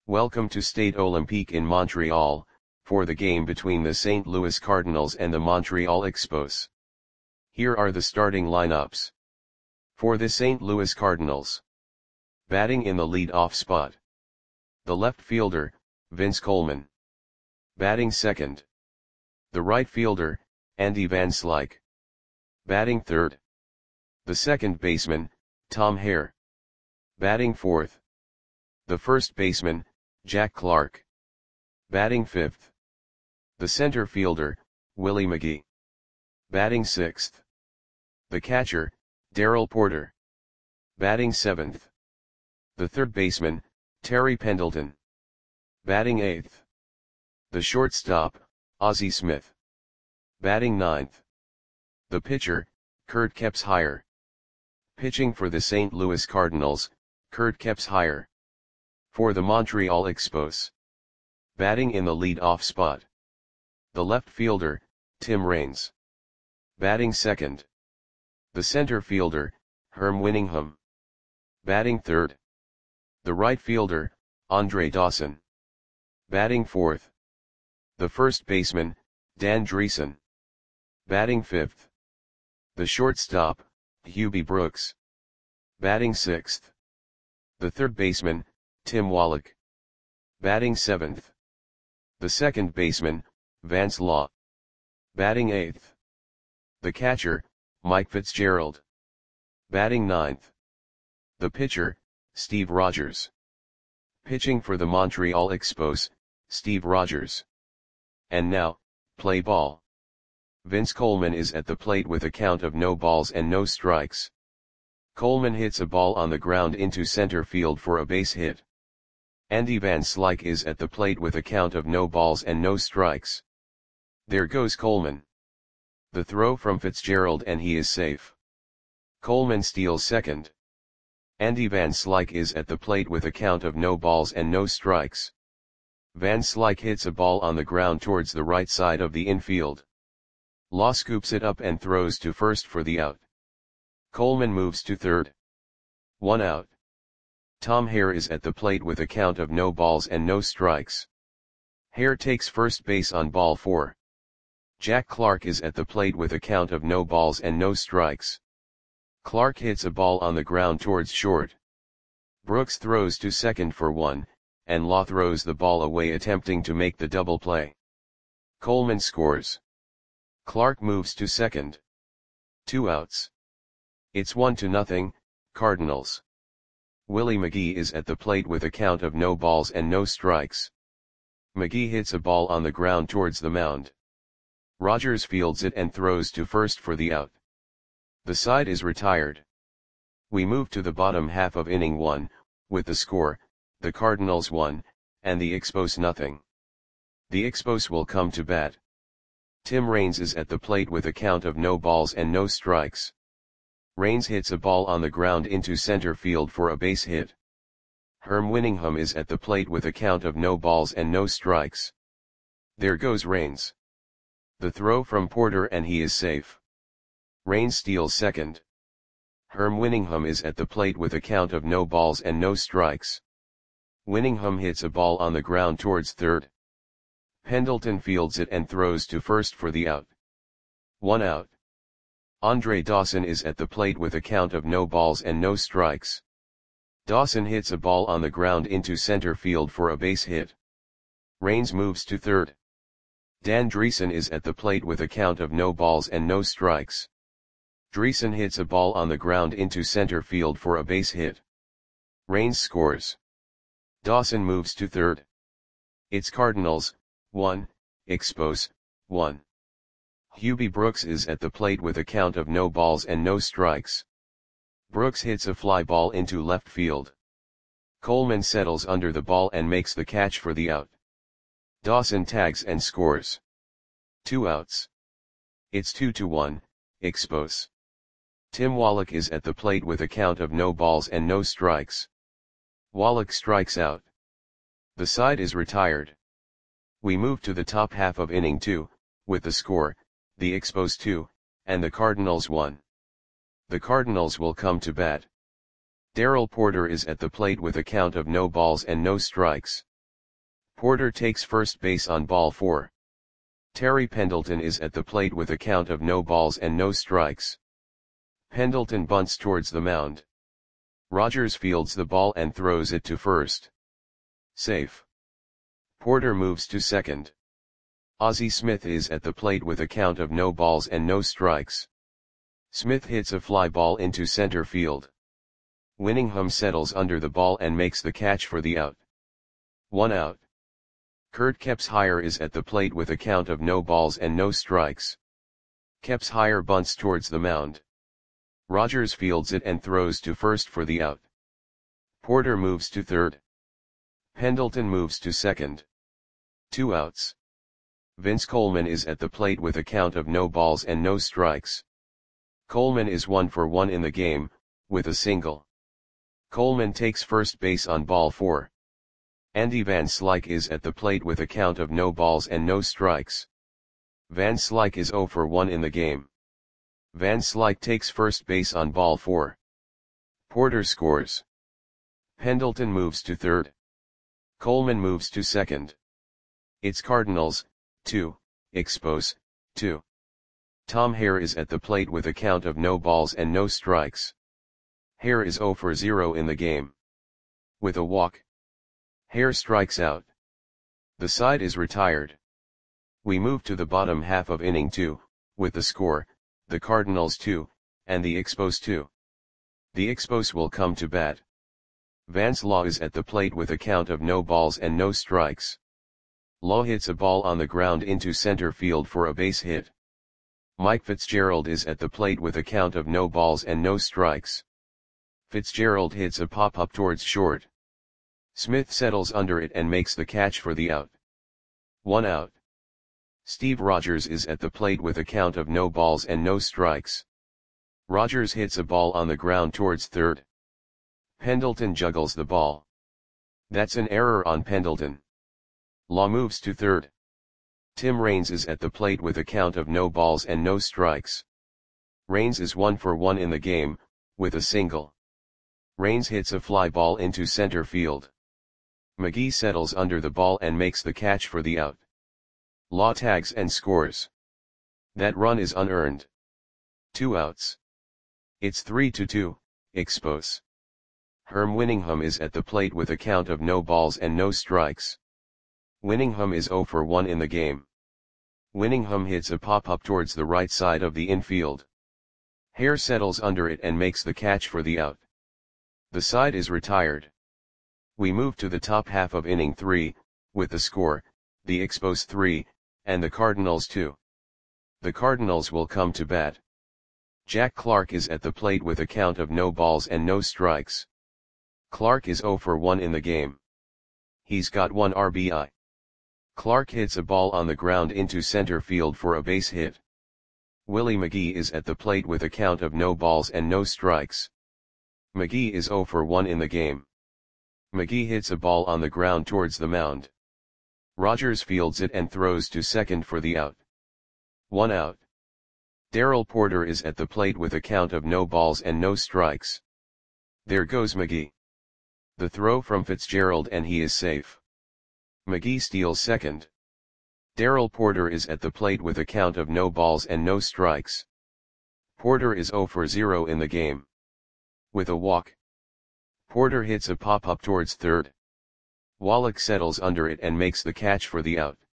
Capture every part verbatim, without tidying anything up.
Welcome to Stade Olympique in Montreal, for the game between the Saint Louis Cardinals and the Montreal Expos. Here are the starting lineups. For the Saint Louis Cardinals. Batting in the lead-off spot. The left fielder, Vince Coleman. Batting second. The right fielder, Andy Van Slyke. Batting third. The second baseman, Tom Hare. Batting fourth. The first baseman, Jack Clark. Batting fifth. The center fielder, Willie McGee. Batting sixth. The catcher, Darrell Porter. Batting seventh. The third baseman, Terry Pendleton. Batting eighth. The shortstop, Ozzie Smith. Batting ninth. The pitcher, Kurt Kepshire. Pitching for the Saint Louis Cardinals, Kurt Kepshire. For the Montreal Expos. Batting in the lead-off spot. The left fielder, Tim Raines. Batting second. The center fielder, Herm Winningham. Batting third. The right fielder, Andre Dawson. Batting fourth. The first baseman, Dan Dreesen. Batting fifth. The shortstop, Hubie Brooks. Batting sixth. The third baseman, Tim Wallach. Batting seventh. The second baseman, Vance Law. Batting eighth. The catcher, Mike Fitzgerald. Batting ninth. The pitcher, Steve Rogers. Pitching for the Montreal Expos, Steve Rogers. And now, play ball. Vince Coleman is at the plate with a count of no balls and no strikes. Coleman hits a ball on the ground into center field for a base hit. Andy Van Slyke is at the plate with a count of no balls and no strikes. There goes Coleman. The throw from Fitzgerald and he is safe. Coleman steals second. Andy Van Slyke is at the plate with a count of no balls and no strikes. Van Slyke hits a ball on the ground towards the right side of the infield. Law scoops it up and throws to first for the out. Coleman moves to third. One out. Tom Hare is at the plate with a count of no balls and no strikes. Hare takes first base on ball four. Jack Clark is at the plate with a count of no balls and no strikes. Clark hits a ball on the ground towards short. Brooks throws to second for one, and Law throws the ball away attempting to make the double play. Coleman scores. Clark moves to second. Two outs. It's one to nothing, Cardinals. Willie McGee is at the plate with a count of no balls and no strikes. McGee hits a ball on the ground towards the mound. Rogers fields it and throws to first for the out. The side is retired. We move to the bottom half of inning one, with the score, the Cardinals one, and the Expos nothing. The Expos will come to bat. Tim Raines is at the plate with a count of no balls and no strikes. Raines hits a ball on the ground into center field for a base hit. Herm Winningham is at the plate with a count of no balls and no strikes. There goes Raines. The throw from Porter and he is safe. Raines steals second. Herm Winningham is at the plate with a count of no balls and no strikes. Winningham hits a ball on the ground towards third. Pendleton fields it and throws to first for the out. One out. Andre Dawson is at the plate with a count of no balls and no strikes. Dawson hits a ball on the ground into center field for a base hit. Raines moves to third. Dan Dreesen is at the plate with a count of no balls and no strikes. Dreesen hits a ball on the ground into center field for a base hit. Raines scores. Dawson moves to third. It's Cardinals, one, Expos, one. Hubie Brooks is at the plate with a count of no balls and no strikes. Brooks hits a fly ball into left field. Coleman settles under the ball and makes the catch for the out. Dawson tags and scores. Two outs. It's two to one, Expos. Tim Wallach is at the plate with a count of no balls and no strikes. Wallach strikes out. The side is retired. We move to the top half of inning two, with the score, the Expos two, and the Cardinals one. The Cardinals will come to bat. Darrell Porter is at the plate with a count of no balls and no strikes. Porter takes first base on ball four. Terry Pendleton is at the plate with a count of no balls and no strikes. Pendleton bunts towards the mound. Rogers fields the ball and throws it to first. Safe. Porter moves to second. Ozzie Smith is at the plate with a count of no balls and no strikes. Smith hits a fly ball into center field. Winningham settles under the ball and makes the catch for the out. One out. Kurt Kepshire is at the plate with a count of no balls and no strikes. Kepshire bunts towards the mound. Rogers fields it and throws to first for the out. Porter moves to third. Pendleton moves to second. Two outs. Vince Coleman is at the plate with a count of no balls and no strikes. Coleman is one for one in the game, with a single. Coleman takes first base on ball four. Andy Van Slyke is at the plate with a count of no balls and no strikes. Van Slyke is zero for one in the game. Van Slyke takes first base on ball four. Porter scores. Pendleton moves to third. Coleman moves to second. It's Cardinals, two, Expos, two. Tom Hare is at the plate with a count of no balls and no strikes. Hare is zero for zero in the game. With a walk, Hare strikes out. The side is retired. We move to the bottom half of inning two, with the score, the Cardinals two, and the Expos two. The Expos will come to bat. Vance Law is at the plate with a count of no balls and no strikes. Law hits a ball on the ground into center field for a base hit. Mike Fitzgerald is at the plate with a count of no balls and no strikes. Fitzgerald hits a pop-up towards short. Smith settles under it and makes the catch for the out. One out. Steve Rogers is at the plate with a count of no balls and no strikes. Rogers hits a ball on the ground towards third. Pendleton juggles the ball. That's an error on Pendleton. Law moves to third. Tim Raines is at the plate with a count of no balls and no strikes. Raines is one for one in the game, with a single. Raines hits a fly ball into center field. McGee settles under the ball and makes the catch for the out. Law tags and scores. That run is unearned. Two outs. It's three to two, Expos. Herm Winningham is at the plate with a count of no balls and no strikes. Winningham is zero for one in the game. Winningham hits a pop-up towards the right side of the infield. Hare settles under it and makes the catch for the out. The side is retired. We move to the top half of inning three, with the score, the Expos three, and the Cardinals two. The Cardinals will come to bat. Jack Clark is at the plate with a count of no balls and no strikes. Clark is zero for one in the game. He's got one R B I. Clark hits a ball on the ground into center field for a base hit. Willie McGee is at the plate with a count of no balls and no strikes. McGee is zero for one in the game. McGee hits a ball on the ground towards the mound. Rogers fields it and throws to second for the out. One out. Darrell Porter is at the plate with a count of no balls and no strikes. There goes McGee. The throw from Fitzgerald and he is safe. McGee steals second. Darrell Porter is at the plate with a count of no balls and no strikes. Porter is zero for zero in the game. With a walk, Porter hits a pop-up towards third. Wallach settles under it and makes the catch for the out.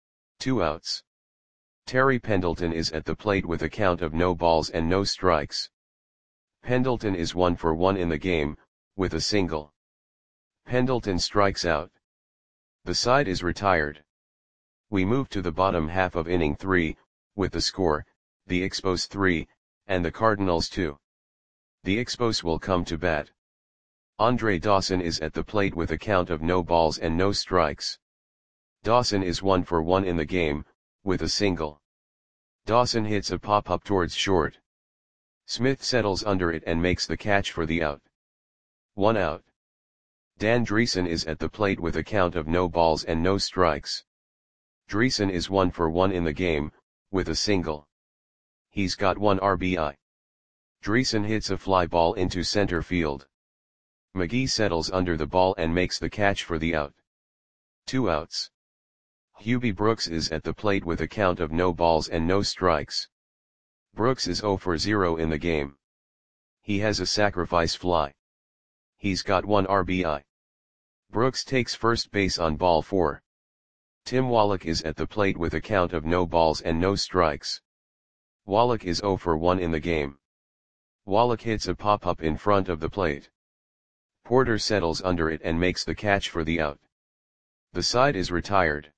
Two outs. Terry Pendleton is at the plate with a count of no balls and no strikes. Pendleton is one for one in the game, with a single. Pendleton strikes out. The side is retired. We move to the bottom half of inning three, with the score, the Expos three, and the Cardinals two. The Expos will come to bat. Andre Dawson is at the plate with a count of no balls and no strikes. Dawson is one for one in the game, with a single. Dawson hits a pop-up towards short. Smith settles under it and makes the catch for the out. One out. Dan Dreesen is at the plate with a count of no balls and no strikes. Dreesen is one for one in the game, with a single. He's got one R B I. Dreesen hits a fly ball into center field. McGee settles under the ball and makes the catch for the out. two outs. Hubie Brooks is at the plate with a count of no balls and no strikes. Brooks is zero for zero in the game. He has a sacrifice fly. He's got one R B I. Brooks takes first base on ball four. Tim Wallach is at the plate with a count of no balls and no strikes. Wallach is zero for one in the game. Wallach hits a pop-up in front of the plate. Porter settles under it and makes the catch for the out. The side is retired.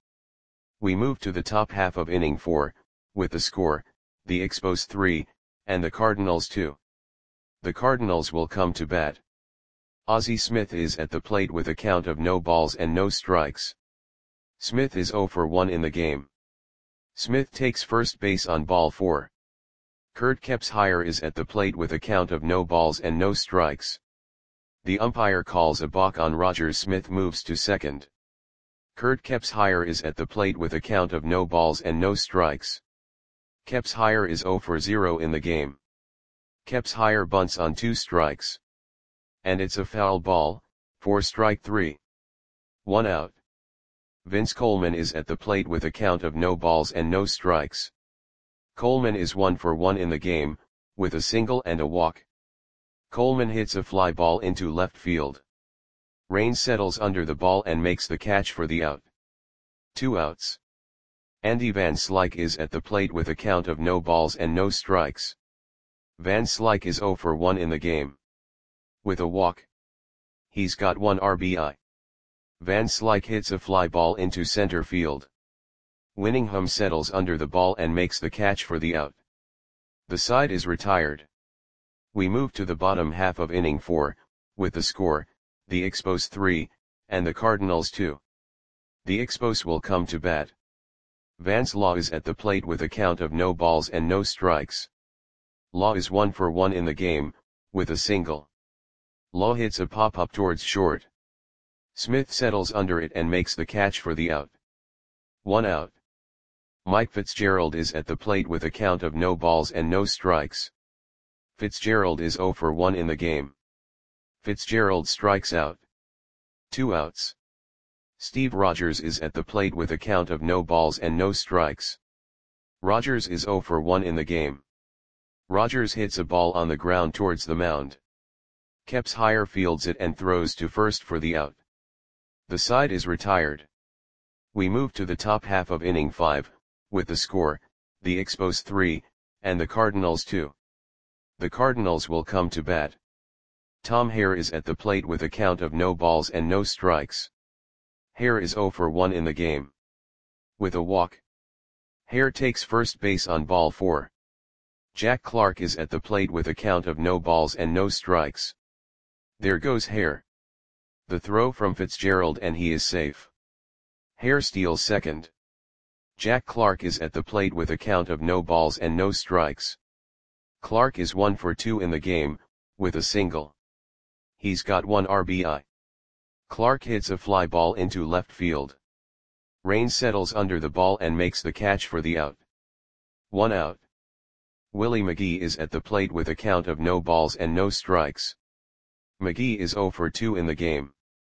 We move to the top half of inning four, with the score, the Expos three, and the Cardinals two. The Cardinals will come to bat. Ozzie Smith is at the plate with a count of no balls and no strikes. Smith is zero for one in the game. Smith takes first base on ball four. Kurt Kepshire is at the plate with a count of no balls and no strikes. The umpire calls a balk on Rogers. Smith moves to second. Kurt Kepshire is at the plate with a count of no balls and no strikes. Kepshire is zero for zero in the game. Kepshire bunts on two strikes. And it's a foul ball, for strike three. One out. Vince Coleman is at the plate with a count of no balls and no strikes. Coleman is one for one in the game, with a single and a walk. Coleman hits a fly ball into left field. Raines settles under the ball and makes the catch for the out. Two outs. Andy Van Slyke is at the plate with a count of no balls and no strikes. Van Slyke is zero for one in the game. With a walk. He's got one R B I. Van Slyke hits a fly ball into center field. Winningham settles under the ball and makes the catch for the out. The side is retired. We move to the bottom half of inning four, with the score, the Expos three, and the Cardinals two. The Expos will come to bat. Vance Law is at the plate with a count of no balls and no strikes. Law is one for one in the game, with a single. Law hits a pop-up towards short. Smith settles under it and makes the catch for the out. One out. Mike Fitzgerald is at the plate with a count of no balls and no strikes. Fitzgerald is zero for one in the game. Fitzgerald strikes out. Two outs. Steve Rogers is at the plate with a count of no balls and no strikes. Rogers is zero for one in the game. Rogers hits a ball on the ground towards the mound. Kepshire fields it and throws to first for the out. The side is retired. We move to the top half of inning five, with the score, the Expos three, and the Cardinals two. The Cardinals will come to bat. Tom Hare is at the plate with a count of no balls and no strikes. Hare is zero for one in the game. With a walk. Hare takes first base on ball four. Jack Clark is at the plate with a count of no balls and no strikes. There goes Hare. The throw from Fitzgerald and he is safe. Hare steals second. Jack Clark is at the plate with a count of no balls and no strikes. Clark is one for two in the game, with a single. He's got one R B I. Clark hits a fly ball into left field. Raines settles under the ball and makes the catch for the out. One out. Willie McGee is at the plate with a count of no balls and no strikes. McGee is zero for two in the game.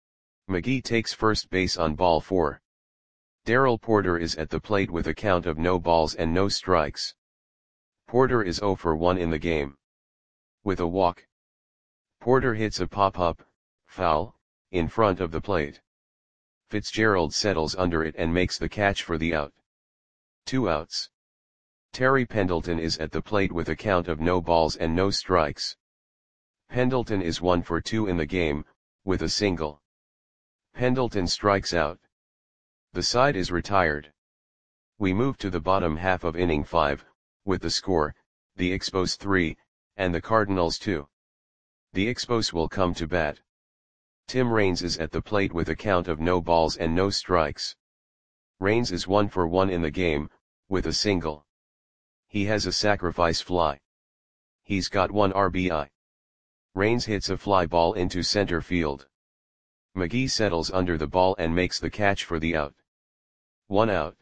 McGee takes first base on ball four. Darrell Porter is at the plate with a count of no balls and no strikes. Porter is zero for one in the game. With a walk. Porter hits a pop-up, foul, in front of the plate. Fitzgerald settles under it and makes the catch for the out. Two outs. Terry Pendleton is at the plate with a count of no balls and no strikes. Pendleton is one for two in the game, with a single. Pendleton strikes out. The side is retired. We move to the bottom half of inning five, with the score, the Expos three, and the Cardinals two. The Expos will come to bat. Tim Raines is at the plate with a count of no balls and no strikes. Raines is one for one in the game, with a single. He has a sacrifice fly. He's got one R B I. Raines hits a fly ball into center field. McGee settles under the ball and makes the catch for the out. One out.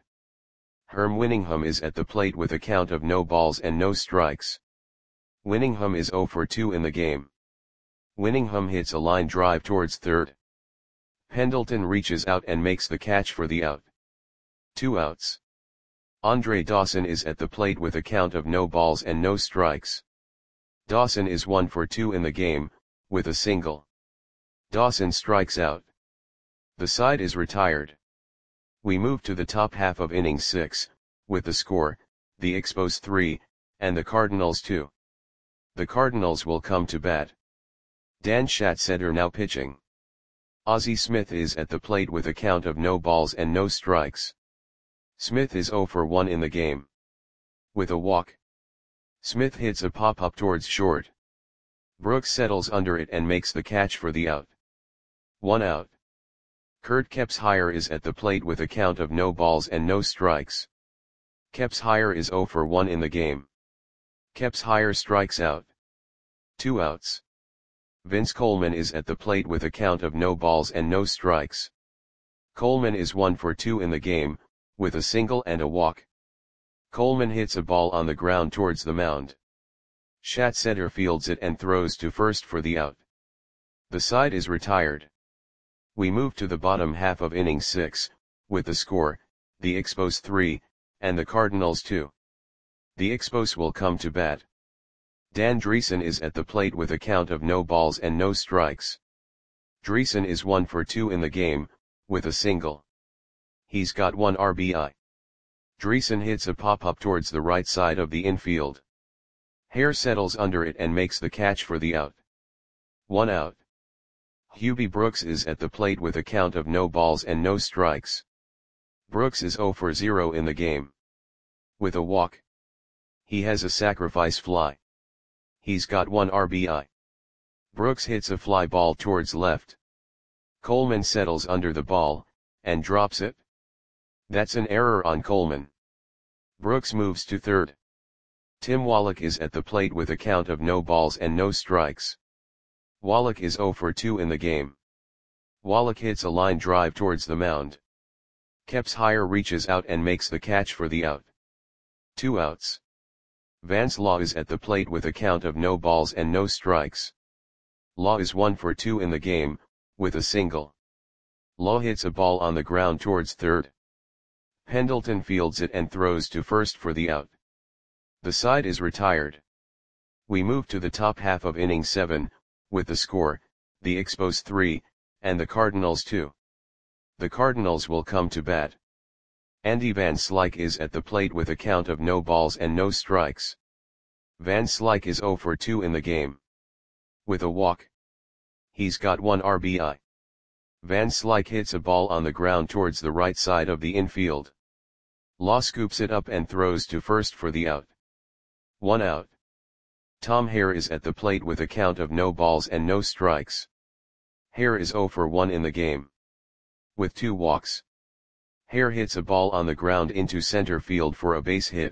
Herm Winningham is at the plate with a count of no balls and no strikes. Winningham is zero for two in the game. Winningham hits a line drive towards third. Pendleton reaches out and makes the catch for the out. Two outs. Andre Dawson is at the plate with a count of no balls and no strikes. Dawson is one for two in the game, with a single. Dawson strikes out. The side is retired. We move to the top half of inning six, with the score, the Expos three, and the Cardinals two. The Cardinals will come to bat. Dan Schatzeder now pitching. Ozzie Smith is at the plate with a count of no balls and no strikes. Smith is zero for one in the game. With a walk. Smith hits a pop-up towards short. Brooks settles under it and makes the catch for the out. One out. Kurt Kepshire is at the plate with a count of no balls and no strikes. Kepshire is zero for one in the game. Kepshire strikes out. Two outs. Vince Coleman is at the plate with a count of no balls and no strikes. Coleman is one for two in the game, with a single and a walk. Coleman hits a ball on the ground towards the mound. Schatzeder fields it and throws to first for the out. The side is retired. We move to the bottom half of inning six, with the score, the Expos three, and the Cardinals two. The Expos will come to bat. Dan Dreesen is at the plate with a count of no balls and no strikes. Dreesen is one for two in the game, with a single. He's got one R B I. Dreesen hits a pop-up towards the right side of the infield. Hare settles under it and makes the catch for the out. One out. Hubie Brooks is at the plate with a count of no balls and no strikes. Brooks is zero for zero in the game. With a walk. He has a sacrifice fly. He's got one R B I. Brooks hits a fly ball towards left. Coleman settles under the ball, and drops it. That's an error on Coleman. Brooks moves to third. Tim Wallach is at the plate with a count of no balls and no strikes. Wallach is zero for two in the game. Wallach hits a line drive towards the mound. Kepshire reaches out and makes the catch for the out. Two outs. Vance Law is at the plate with a count of no balls and no strikes. Law is one for two in the game, with a single. Law hits a ball on the ground towards third. Pendleton fields it and throws to first for the out. The side is retired. We move to the top half of inning seven, with the score, the Expos three, and the Cardinals two. The Cardinals will come to bat. Andy Van Slyke is at the plate with a count of no balls and no strikes. Van Slyke is zero for two in the game. With a walk. He's got one R B I. Van Slyke hits a ball on the ground towards the right side of the infield. Law scoops it up and throws to first for the out. One out. Tom Hare is at the plate with a count of no balls and no strikes. Hare is zero for one in the game. With two walks. Hare hits a ball on the ground into center field for a base hit.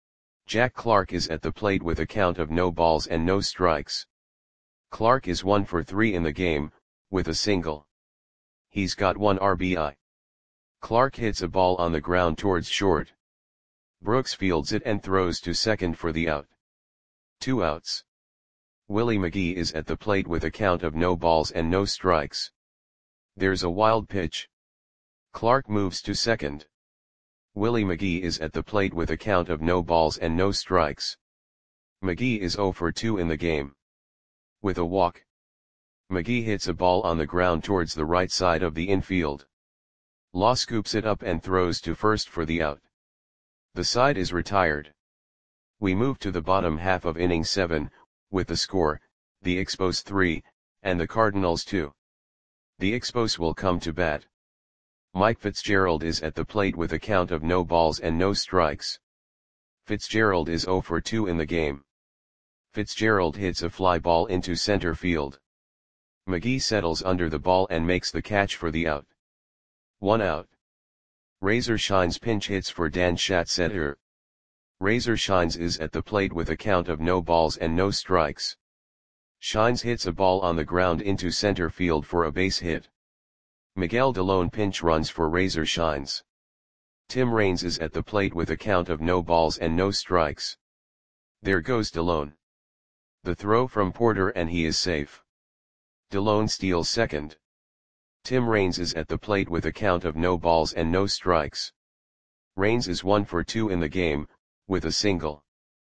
Jack Clark is at the plate with a count of no balls and no strikes. Clark is one for three in the game, with a single. He's got one R B I. Clark hits a ball on the ground towards short. Brooks fields it and throws to second for the out. Two outs. Willie McGee is at the plate with a count of no balls and no strikes. There's a wild pitch. Clark moves to second. Willie McGee is at the plate with a count of no balls and no strikes. McGee is zero for two in the game. With a walk. McGee hits a ball on the ground towards the right side of the infield. Law scoops it up and throws to first for the out. The side is retired. We move to the bottom half of inning seven, with the score, the Expos three, and the Cardinals two. The Expos will come to bat. Mike Fitzgerald is at the plate with a count of no balls and no strikes. Fitzgerald is zero for two in the game. Fitzgerald hits a fly ball into center field. McGee settles under the ball and makes the catch for the out. One out. Razor Shines pinch hits for Dan Schatzeder. Razor Shines is at the plate with a count of no balls and no strikes. Shines hits a ball on the ground into center field for a base hit. Miguel Delone pinch runs for Razor Shines. Tim Raines is at the plate with a count of no balls and no strikes. There goes Delone. The throw from Porter and he is safe. Delone steals second. Tim Raines is at the plate with a count of no balls and no strikes. Raines is one for two in the game, with a single.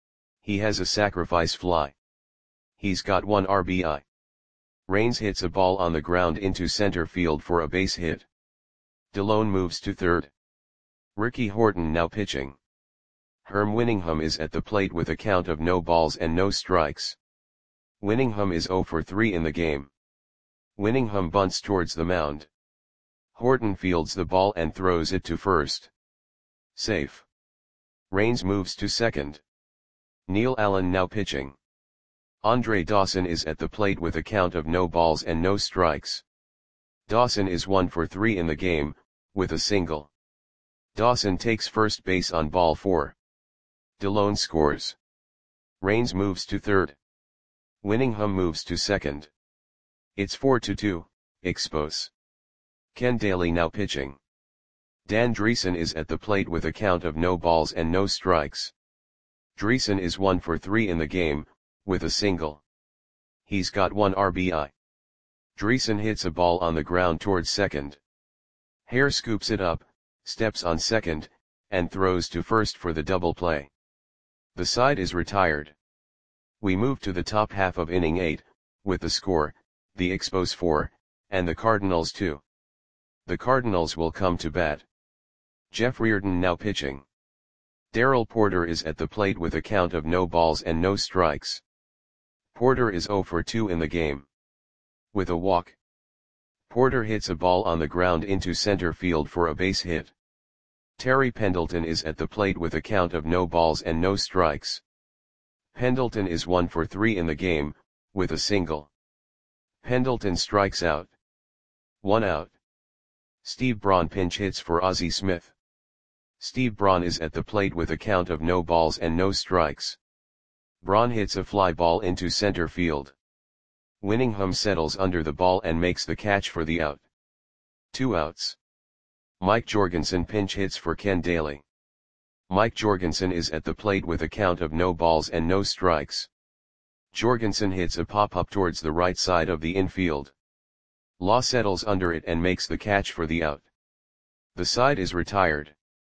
He has a sacrifice fly. He's got one R B I. Raines hits a ball on the ground into center field for a base hit. Delone moves to third. Ricky Horton now pitching. Herm Winningham is at the plate with a count of no balls and no strikes. Winningham is zero for three in the game. Winningham bunts towards the mound. Horton fields the ball and throws it to first. Safe. Raines moves to second. Neil Allen now pitching. Andre Dawson is at the plate with a count of no balls and no strikes. Dawson is one for three in the game, with a single. Dawson takes first base on ball four. Delone scores. Raines moves to third. Winningham moves to second. It's four to two, Expos. Ken Daly now pitching. Dan Dreesen is at the plate with a count of no balls and no strikes. Dreesen is one for three in the game, with a single. He's got one R B I. Dreesen hits a ball on the ground towards second. Hare scoops it up, steps on second, and throws to first for the double play. The side is retired. We move to the top half of inning eight, with the score, the Expos four, and the Cardinals two. The Cardinals will come to bat. Jeff Reardon now pitching. Darrell Porter is at the plate with a count of no balls and no strikes. Porter is zero for two in the game. With a walk. Porter hits a ball on the ground into center field for a base hit. Terry Pendleton is at the plate with a count of no balls and no strikes. Pendleton is one for three in the game, with a single. Pendleton strikes out. One out. Steve Braun pinch hits for Ozzie Smith. Steve Braun is at the plate with a count of no balls and no strikes. Braun hits a fly ball into center field. Winningham settles under the ball and makes the catch for the out. Two outs. Mike Jorgensen pinch hits for Ken Daly. Mike Jorgensen is at the plate with a count of no balls and no strikes. Jorgensen hits a pop-up towards the right side of the infield. Law settles under it and makes the catch for the out. The side is retired.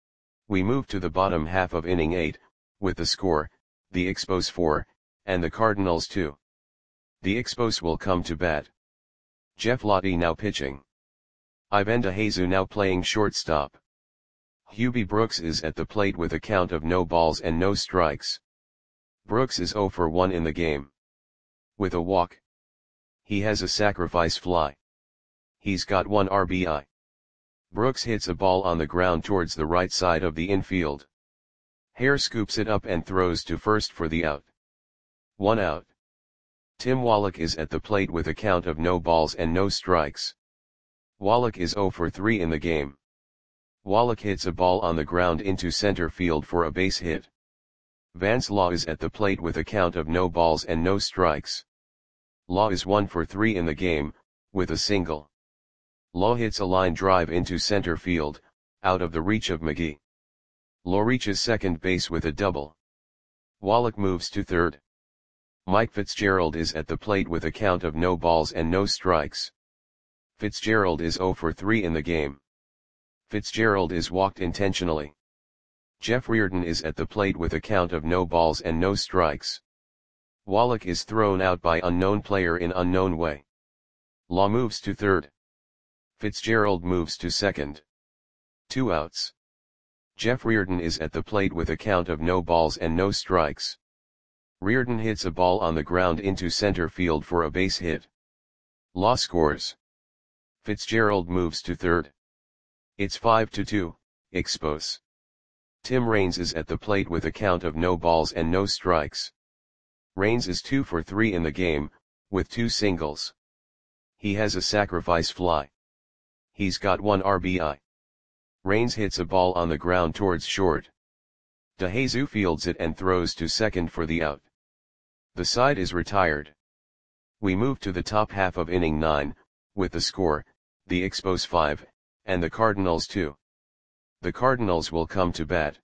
We move to the bottom half of inning eight, with the score, the Expos four, and the Cardinals two. The Expos will come to bat. Jeff Lottie now pitching. Ivan DeJesus now playing shortstop. Hubie Brooks is at the plate with a count of no balls and no strikes. Brooks is zero for one in the game. With a walk. He has a sacrifice fly. He's got one R B I. Brooks hits a ball on the ground towards the right side of the infield. Hare scoops it up and throws to first for the out. One out. Tim Wallach is at the plate with a count of no balls and no strikes. Wallach is zero for three in the game. Wallach hits a ball on the ground into center field for a base hit. Vance Law is at the plate with a count of no balls and no strikes. Law is one for three in the game, with a single. Law hits a line drive into center field, out of the reach of McGee. Law reaches second base with a double. Wallach moves to third. Mike Fitzgerald is at the plate with a count of no balls and no strikes. Fitzgerald is zero for three in the game. Fitzgerald is walked intentionally. Jeff Reardon is at the plate with a count of no balls and no strikes. Wallach is thrown out by unknown player in unknown way. Law moves to third. Fitzgerald moves to second. Two outs. Jeff Reardon is at the plate with a count of no balls and no strikes. Reardon hits a ball on the ground into center field for a base hit. Law scores. Fitzgerald moves to third. It's five to two, Expos. Tim Raines is at the plate with a count of no balls and no strikes. Raines is two for three in the game, with two singles. He has a sacrifice fly. He's got one R B I. Raines hits a ball on the ground towards short. DeJesus fields it and throws to second for the out. The side is retired. We move to the top half of inning nine, with the score, the Expos five, and the Cardinals two. The Cardinals will come to bat.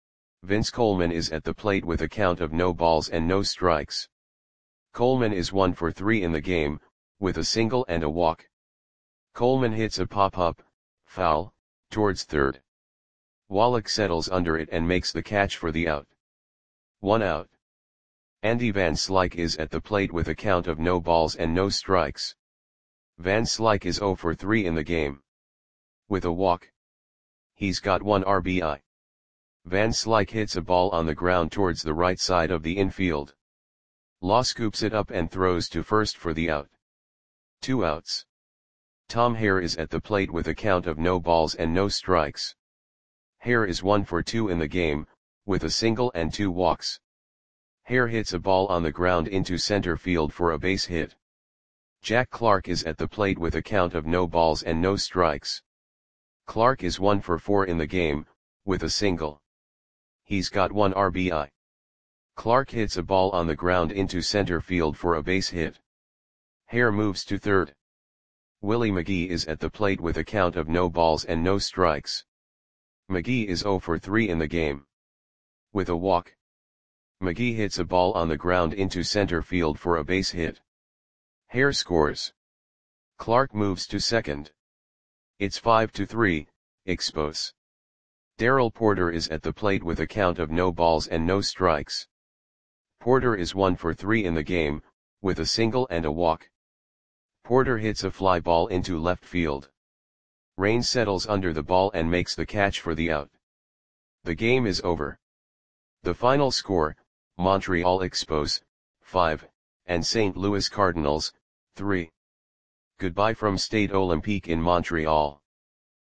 Vince Coleman is at the plate with a count of no balls and no strikes. Coleman is one for three in the game, with a single and a walk. Coleman hits a pop-up, foul, towards third. Wallach settles under it and makes the catch for the out. One out. Andy Van Slyke is at the plate with a count of no balls and no strikes. Van Slyke is zero for three in the game. With a walk. He's got one R B I. Van Slyke hits a ball on the ground towards the right side of the infield. Law scoops it up and throws to first for the out. Two outs. Tom Hare is at the plate with a count of no balls and no strikes. Hare is one for two in the game, with a single and two walks. Hare hits a ball on the ground into center field for a base hit. Jack Clark is at the plate with a count of no balls and no strikes. Clark is one for four in the game, with a single. He's got one R B I. Clark hits a ball on the ground into center field for a base hit. Hare moves to third. Willie McGee is at the plate with a count of no balls and no strikes. McGee is zero for three in the game. With a walk. McGee hits a ball on the ground into center field for a base hit. Hare scores. Clark moves to second. It's five to three, Expos. Darrell Porter is at the plate with a count of no balls and no strikes. Porter is one for three in the game, with a single and a walk. Porter hits a fly ball into left field. Rain settles under the ball and makes the catch for the out. The game is over. The final score, Montreal Expos, five, and Saint Louis Cardinals, three. Goodbye from Stade Olympique in Montreal.